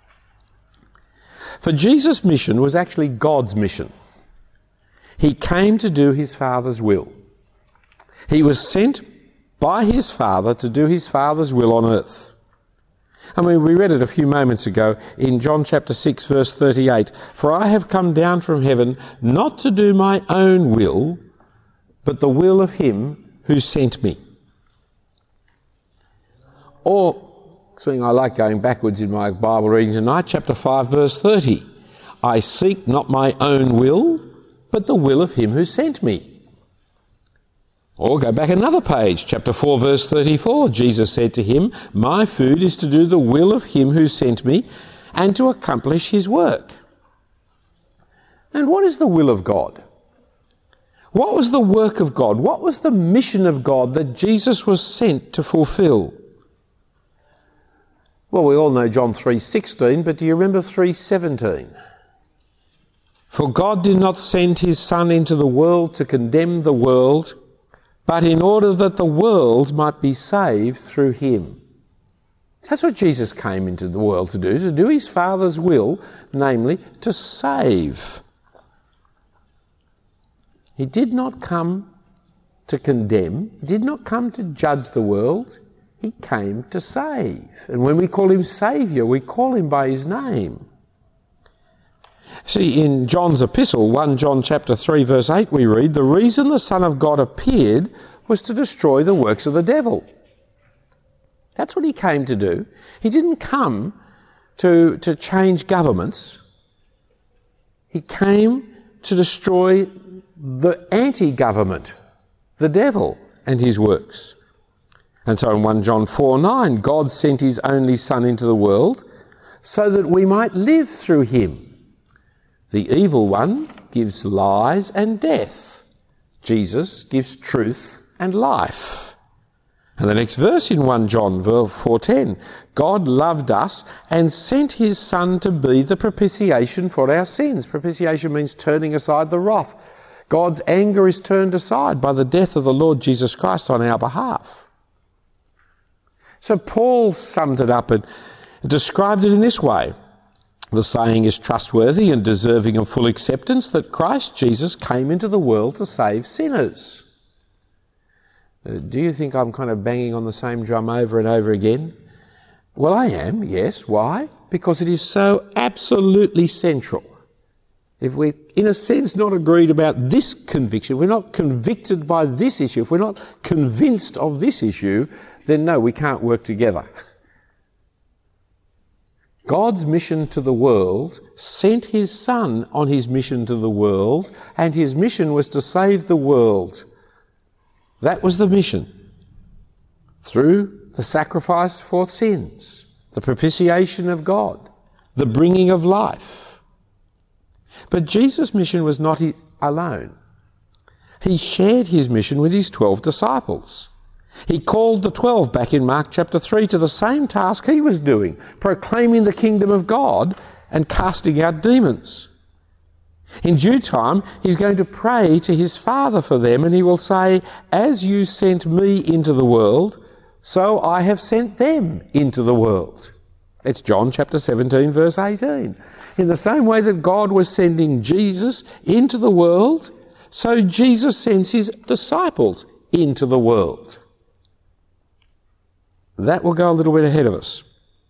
For Jesus' mission was actually God's mission. He came to do his Father's will. He was sent by his Father to do his Father's will on earth. I mean, we read it a few moments ago in John chapter 6, verse 38. For I have come down from heaven not to do my own will, but the will of him who sent me. Or, something I like going backwards in my Bible reading tonight, chapter 5, verse 30. I seek not my own will, but the will of him who sent me. Or go back another page, chapter 4, verse 34. Jesus said to him, my food is to do the will of him who sent me and to accomplish his work. And what is the will of God? What was the work of God? What was the mission of God that Jesus was sent to fulfill? Well, we all know John 3:16, but do you remember 3:17? For God did not send his Son into the world to condemn the world, but in order that the world might be saved through him. That's what Jesus came into the world to do his Father's will, namely to save. He did not come to condemn, he did not come to judge the world, he came to save. And when we call him Saviour, we call him by his name. See, in John's epistle, 1 John chapter 3, verse 8, we read, the reason the Son of God appeared was to destroy the works of the devil. That's what he came to do. He didn't come to change governments. He came to destroy the anti-government, the devil and his works. And so in 1 John 4:9, God sent his only Son into the world so that we might live through him. The evil one gives lies and death. Jesus gives truth and life. And the next verse in 1 John 4:10, God loved us and sent his Son to be the propitiation for our sins. Propitiation means turning aside the wrath. God's anger is turned aside by the death of the Lord Jesus Christ on our behalf. So Paul summed it up and described it in this way. The saying is trustworthy and deserving of full acceptance that Christ Jesus came into the world to save sinners. Do you think I'm kind of banging on the same drum over and over again? Well, I am, yes. Why? Because it is so absolutely central. If we're, in a sense, not agreed about this conviction, we're not convicted by this issue, if we're not convinced of this issue, then no, we can't work together. God's mission to the world sent his Son on his mission to the world, and his mission was to save the world. That was the mission. Through the sacrifice for sins, the propitiation of God, the bringing of life. But Jesus' mission was not his alone. He shared his mission with his 12 disciples. He called the 12 back in Mark chapter 3 to the same task he was doing, proclaiming the kingdom of God and casting out demons. In due time, he's going to pray to his Father for them, and he will say, as you sent me into the world, so I have sent them into the world. It's John chapter 17, verse 18. In the same way that God was sending Jesus into the world, so Jesus sends his disciples into the world. That will go a little bit ahead of us.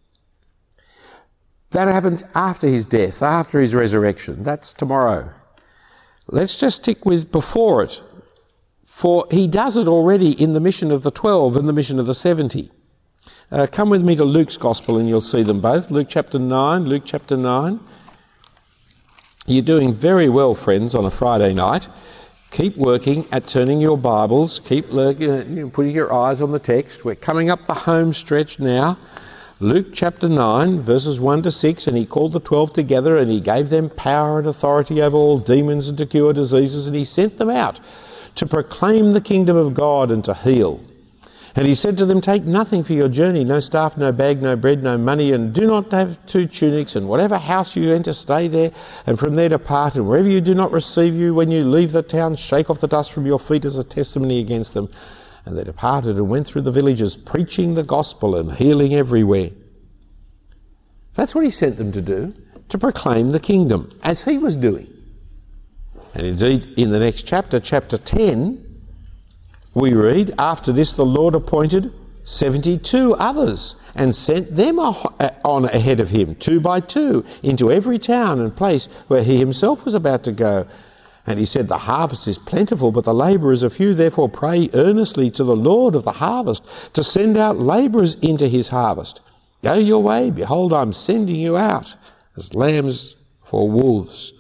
That happens after his death, after his resurrection. That's tomorrow. Let's just stick with before it. For he does it already in the mission of the 12 and the mission of the 70. Come with me to Luke's Gospel and you'll see them both. Luke chapter 9. You're doing very well, friends, on a Friday night. Keep working at turning your Bibles. Keep putting your eyes on the text. We're coming up the home stretch now. Luke chapter 9, verses 1 to 6, and he called the 12 together and he gave them power and authority over all demons and to cure diseases, and he sent them out to proclaim the kingdom of God and to heal. And he said to them, take nothing for your journey, no staff, no bag, no bread, no money, and do not have 2 tunics, and whatever house you enter, stay there, and from there depart, and wherever you do not receive you, when you leave the town, shake off the dust from your feet as a testimony against them. And they departed and went through the villages, preaching the gospel and healing everywhere. That's what he sent them to do, to proclaim the kingdom, as he was doing. And indeed, in the next chapter, chapter 10, we read, after this the Lord appointed 72 others and sent them on ahead of him, 2 by 2, into every town and place where he himself was about to go. And he said, the harvest is plentiful, but the labourers are few. Therefore pray earnestly to the Lord of the harvest to send out labourers into his harvest. Go your way, behold, I'm sending you out as lambs for wolves.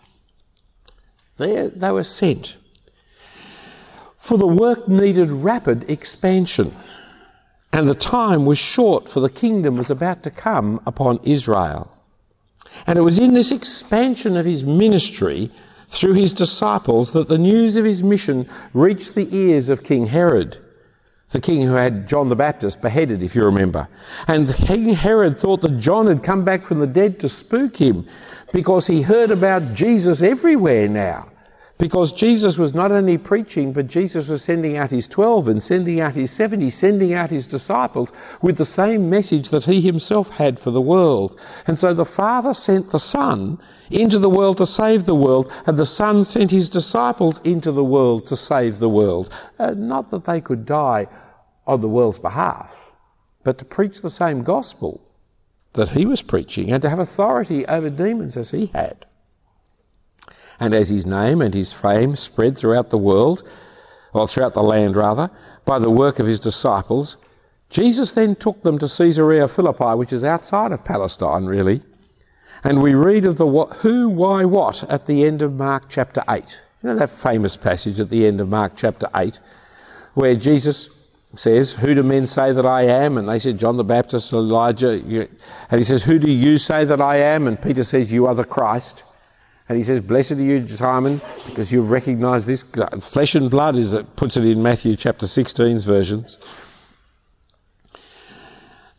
They were sent. For the work needed rapid expansion, and the time was short, for the kingdom was about to come upon Israel. And it was in this expansion of his ministry through his disciples that the news of his mission reached the ears of King Herod, the king who had John the Baptist beheaded, if you remember. And King Herod thought that John had come back from the dead to spook him, because he heard about Jesus everywhere now. Because Jesus was not only preaching, but Jesus was sending out his 12 and sending out his 70, sending out his disciples with the same message that he himself had for the world. And so the Father sent the Son into the world to save the world, and the Son sent his disciples into the world to save the world. Not that they could die on the world's behalf, but to preach the same gospel that he was preaching and to have authority over demons as he had. And as his name and his fame spread throughout the world, or throughout the land rather, by the work of his disciples, Jesus then took them to Caesarea Philippi, which is outside of Palestine really, and we read of the what, who, why, what at the end of Mark chapter 8. You know that famous passage at the end of Mark chapter 8, where Jesus says, who do men say that I am? And they said, John the Baptist, Elijah. And he says, who do you say that I am? And Peter says, you are the Christ. And he says, blessed are you, Simon, because you've recognised this. Flesh and blood, as it puts it in Matthew chapter 16's versions.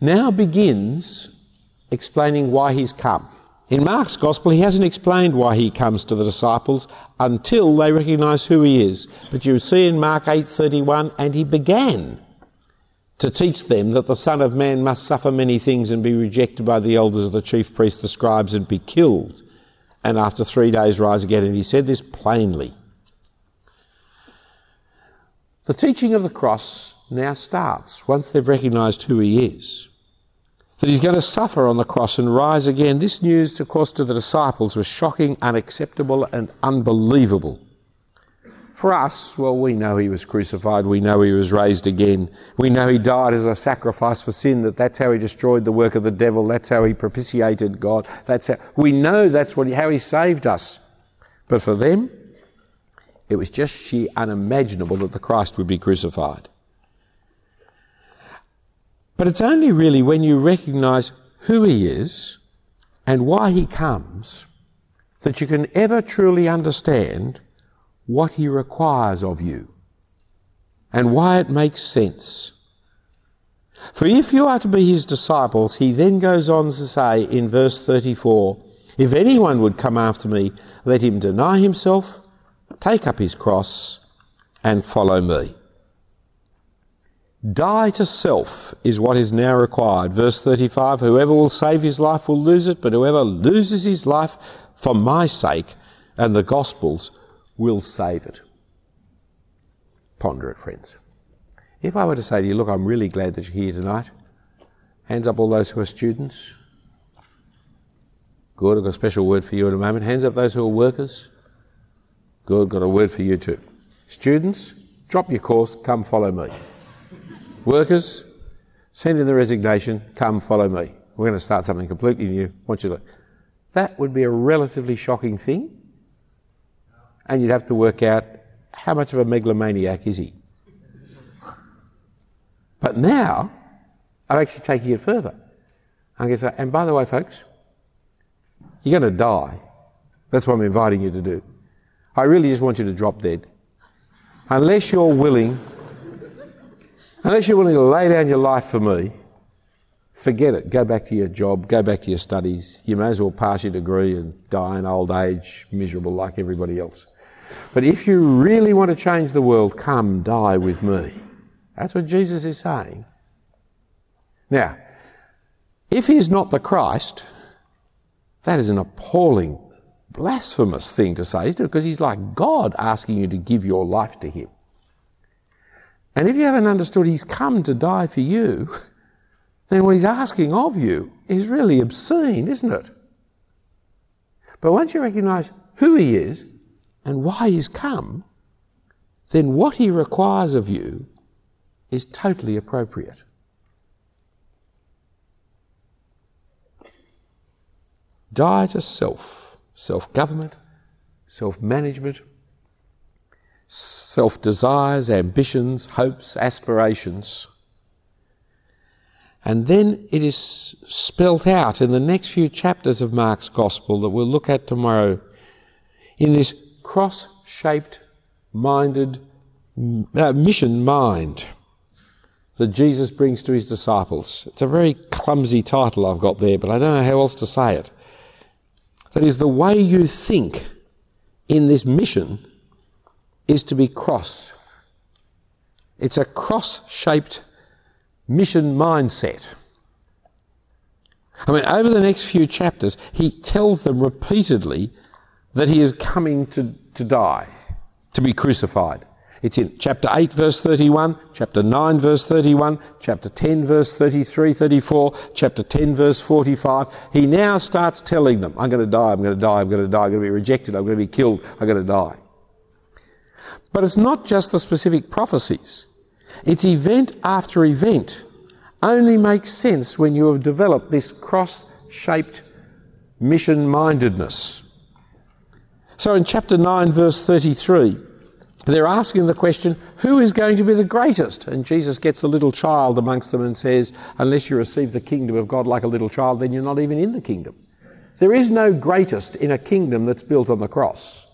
now begins explaining why he's come. In Mark's Gospel, he hasn't explained why he comes to the disciples until they recognise who he is. But you see in Mark 8:31, and he began to teach them that the Son of Man must suffer many things and be rejected by the elders of the chief priests, the scribes, and be killed, and after 3 days rise again. And he said this plainly. The teaching of the cross now starts once they've recognised who he is. That he's going to suffer on the cross and rise again. This news, of course, to the disciples was shocking, unacceptable and unbelievable. For us, well, we know he was crucified, we know he was raised again, we know he died as a sacrifice for sin, that's how he destroyed the work of the devil, that's how he propitiated God, we know that's how he saved us. But for them, it was just sheer unimaginable that the Christ would be crucified. But it's only really when you recognise who he is and why he comes that you can ever truly understand what he requires of you and why it makes sense. For if you are to be his disciples, he then goes on to say in verse 34, if anyone would come after me, let him deny himself, take up his cross and follow me. Die to self is what is now required. Verse 35, whoever will save his life will lose it, but whoever loses his life for my sake and the gospel's will save it. Ponder it, friends. If I were to say to you, look, I'm really glad that you're here tonight. Hands up all those who are students. Good, I've got a special word for you in a moment. Hands up those who are workers. Good, got a word for you too. Students, drop your course, come follow me. Workers, send in the resignation, come follow me. We're going to start something completely new. I want you to. That would be a relatively shocking thing. And you'd have to work out how much of a megalomaniac is he. But now, I'm actually taking it further. I'm going to say, and by the way, folks, you're going to die. That's what I'm inviting you to do. I really just want you to drop dead. Unless you're willing to lay down your life for me, forget it. Go back to your job, go back to your studies. You may as well pass your degree and die in old age, miserable like everybody else. But if you really want to change the world, come die with me. That's what Jesus is saying. Now, if he's not the Christ, that is an appalling, blasphemous thing to say, isn't it? Because he's like God asking you to give your life to him. And if you haven't understood he's come to die for you, then what he's asking of you is really obscene, isn't it? But once you recognise who he is and why he's come, then what he requires of you is totally appropriate. Die to self, self-government, self-management, self-desires, ambitions, hopes, aspirations. And then it is spelt out in the next few chapters of Mark's Gospel that we'll look at tomorrow in this cross-shaped mission mind that Jesus brings to his disciples. It's a very clumsy title I've got there, but I don't know how else to say it. That is, the way you think in this mission is to be cross. It's a cross-shaped mission mindset. I mean, over the next few chapters, he tells them repeatedly that he is coming to die, to be crucified. It's in chapter 8, verse 31, chapter 9, verse 31, chapter 10, verse 33, 34, chapter 10, verse 45. He now starts telling them, I'm going to die, I'm going to die, I'm going to die, I'm going to be rejected, I'm going to be killed, I'm going to die. But it's not just the specific prophecies. It's event after event. Only makes sense when you have developed this cross-shaped mission-mindedness. So in chapter 9, verse 33, they're asking the question, who is going to be the greatest? And Jesus gets a little child amongst them and says, unless you receive the kingdom of God like a little child, then you're not even in the kingdom. There is no greatest in a kingdom that's built on the cross.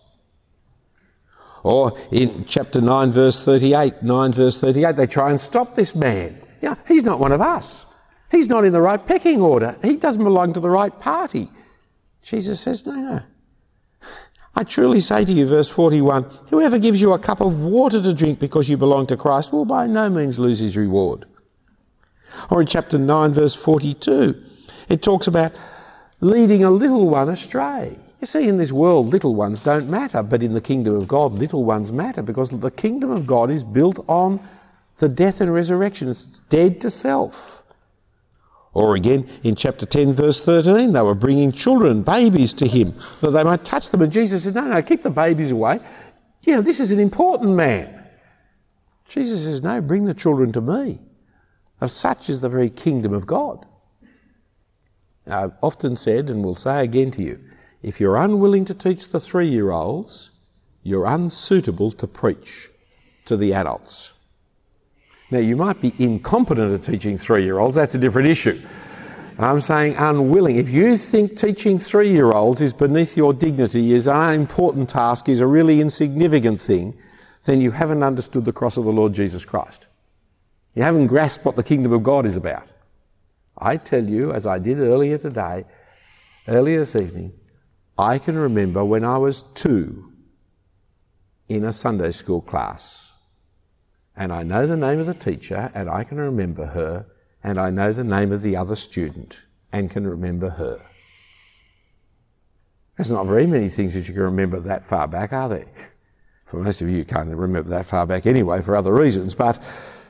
Or in chapter 9 verse 38, they try and stop this man. Yeah, he's not one of us. He's not in the right pecking order. He doesn't belong to the right party. Jesus says, no. I truly say to you, verse 41, whoever gives you a cup of water to drink because you belong to Christ will by no means lose his reward. Or in chapter 9, verse 42, it talks about leading a little one astray. You see, in this world, little ones don't matter, but in the kingdom of God, little ones matter, because the kingdom of God is built on the death and resurrection. It's dead to self. Or again, in chapter 10, verse 13, they were bringing children, babies to him, that they might touch them. And Jesus said, no, keep the babies away. You know, this is an important man. Jesus says, no, bring the children to me. Of such is the very kingdom of God. I've often said, and will say again to you, if you're unwilling to teach the 3-year-olds, you're unsuitable to preach to the adults. Now, you might be incompetent at teaching 3-year-olds, that's a different issue. I'm saying unwilling. If you think teaching 3-year-olds is beneath your dignity, is an unimportant task, is a really insignificant thing, then you haven't understood the cross of the Lord Jesus Christ. You haven't grasped what the kingdom of God is about. I tell you, as I did earlier this evening, I can remember when I was 2 in a Sunday school class, and I know the name of the teacher, and I can remember her, and I know the name of the other student, and can remember her. There's not very many things that you can remember that far back, are there? For most of you can't remember that far back anyway, for other reasons, but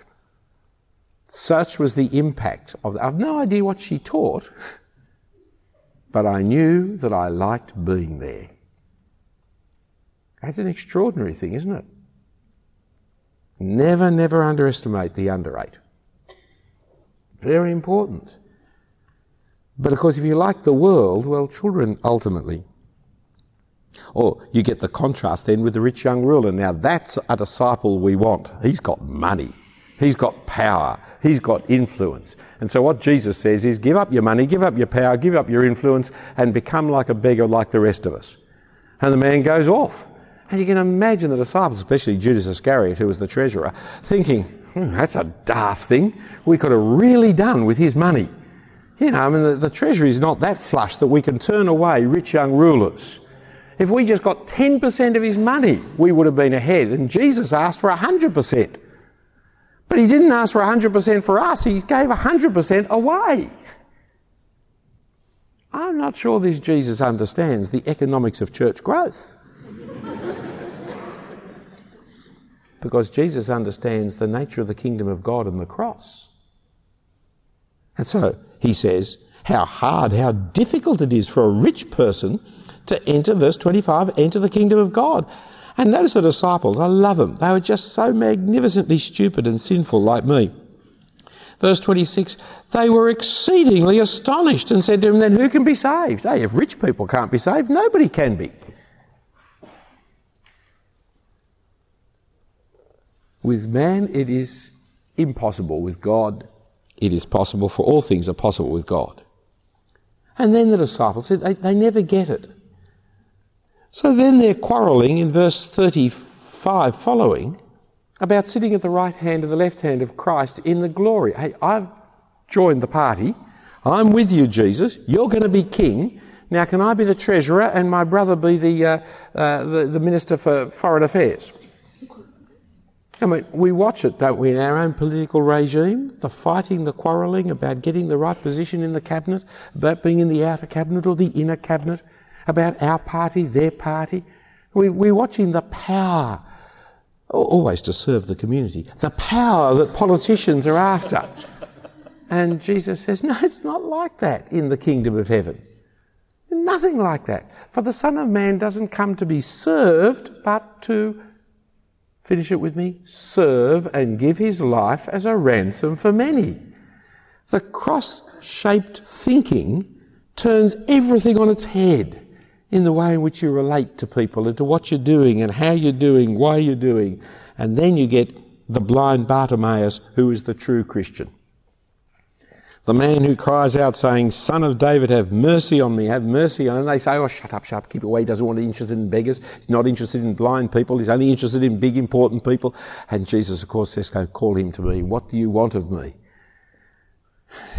such was the impact of that. I've no idea what she taught, but I knew that I liked being there. That's an extraordinary thing, isn't it? Never underestimate the under 8. Very important. But of course, if you like the world, well, children ultimately. Or you get the contrast then with the rich young ruler. Now that's a disciple we want. He's got money. He's got power. He's got influence. And so what Jesus says is give up your money, give up your power, give up your influence, and become like a beggar like the rest of us. And the man goes off. And you can imagine the disciples, especially Judas Iscariot, who was the treasurer, thinking, that's a daft thing we could have really done with his money. You know, I mean, the treasury is not that flush that we can turn away rich young rulers. If we just got 10% of his money, we would have been ahead. And Jesus asked for 100%. But he didn't ask for 100% for us, he gave 100% away. I'm not sure this Jesus understands the economics of church growth. Because Jesus understands the nature of the kingdom of God and the cross. And so he says how hard, how difficult it is for a rich person to enter, verse 25, enter the kingdom of God. And notice the disciples, I love them. They were just so magnificently stupid and sinful like me. Verse 26, they were exceedingly astonished and said to him, then who can be saved? Hey, if rich people can't be saved, nobody can be. With man it is impossible. With God it is possible, for all things are possible with God. And then the disciples said they never get it. So then they're quarrelling in verse 35 following about sitting at the right hand or the left hand of Christ in the glory. Hey, I've joined the party. I'm with you, Jesus. You're going to be king. Now can I be the treasurer and my brother be the minister for foreign affairs? I mean, we watch it, don't we, in our own political regime, the fighting, the quarrelling about getting the right position in the cabinet, about being in the outer cabinet or the inner cabinet, about our party, their party. We're watching the power, always to serve the community, the power that politicians are after. And Jesus says, no, it's not like that in the kingdom of heaven. Nothing like that. For the Son of Man doesn't come to be served, but to, finish it with me, serve and give his life as a ransom for many. The cross-shaped thinking turns everything on its head in the way in which you relate to people and to what you're doing and how you're doing, why you're doing. And then you get the blind Bartimaeus, who is the true Christian. The man who cries out saying, Son of David, have mercy on me, have mercy on me. And they say, oh, shut up, keep away. He doesn't want to be interested in beggars. He's not interested in blind people. He's only interested in big, important people. And Jesus, of course, says, go call him to me. What do you want of me?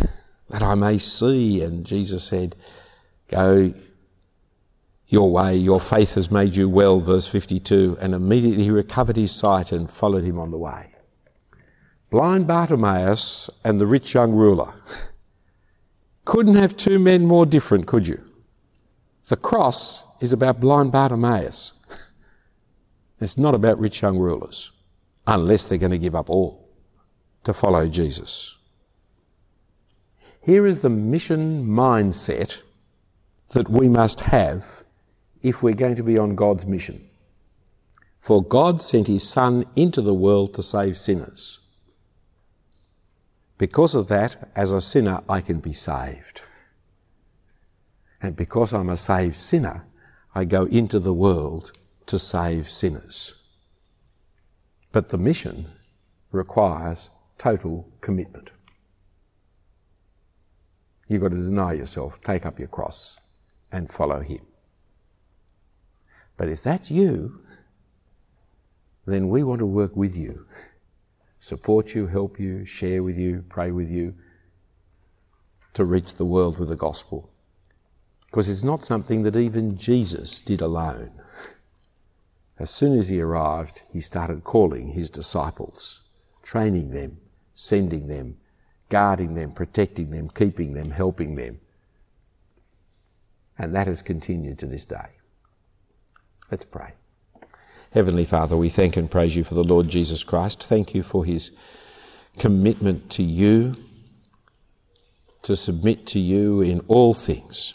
that I may see. And Jesus said, go your way, your faith has made you well, verse 52. And immediately he recovered his sight and followed him on the way. Blind Bartimaeus and the rich young ruler. Couldn't have two men more different, could you? The cross is about blind Bartimaeus. It's not about rich young rulers, unless they're going to give up all to follow Jesus. Here is the mission mindset that we must have if we're going to be on God's mission. For God sent his Son into the world to save sinners. Because of that, as a sinner, I can be saved. And because I'm a saved sinner, I go into the world to save sinners. But the mission requires total commitment. You've got to deny yourself, take up your cross, and follow him. But if that's you, then we want to work with you, support you, help you, share with you, pray with you, to reach the world with the gospel. Because it's not something that even Jesus did alone. As soon as he arrived, he started calling his disciples, training them, sending them, guarding them, protecting them, keeping them, helping them. And that has continued to this day. Let's pray. Heavenly Father, we thank and praise you for the Lord Jesus Christ. Thank you for his commitment to you, to submit to you in all things.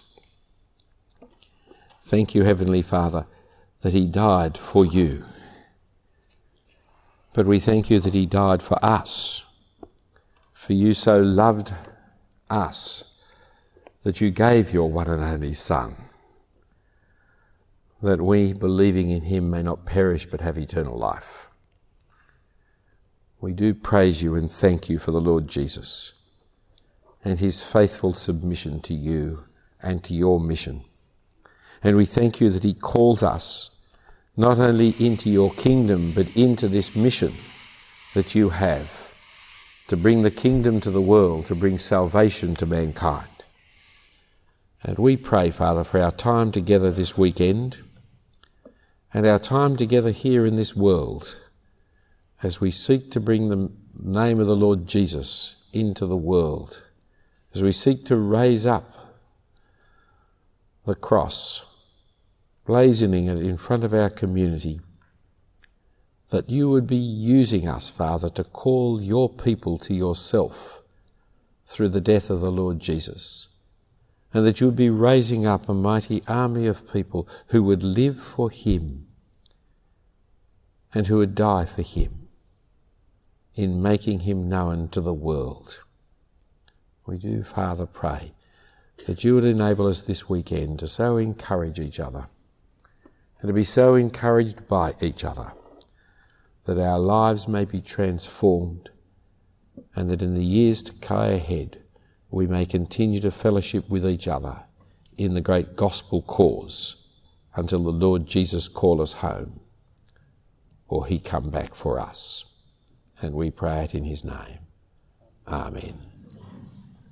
Thank you, Heavenly Father, that he died for you. But we thank you that he died for us. For you so loved us that you gave your one and only Son, that we, believing in him, may not perish but have eternal life. We do praise you and thank you for the Lord Jesus and his faithful submission to you and to your mission. And we thank you that he calls us not only into your kingdom, but into this mission that you have, to bring the kingdom to the world, to bring salvation to mankind. And we pray, Father, for our time together this weekend and our time together here in this world as we seek to bring the name of the Lord Jesus into the world, as we seek to raise up the cross, blazoning it in front of our community, that you would be using us, Father, to call your people to yourself through the death of the Lord Jesus, and that you would be raising up a mighty army of people who would live for him and who would die for him in making him known to the world. We do, Father, pray that you would enable us this weekend to so encourage each other and to be so encouraged by each other that our lives may be transformed and that in the years to come ahead we may continue to fellowship with each other in the great gospel cause until the Lord Jesus call us home or he come back for us. And we pray it in his name. Amen.